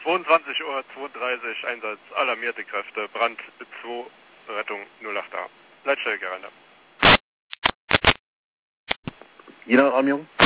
22:32 Uhr, Einsatz, alarmierte Kräfte, Brand 2, Rettung 08a. Leitstelle Geranda. Jeder Alarmierung?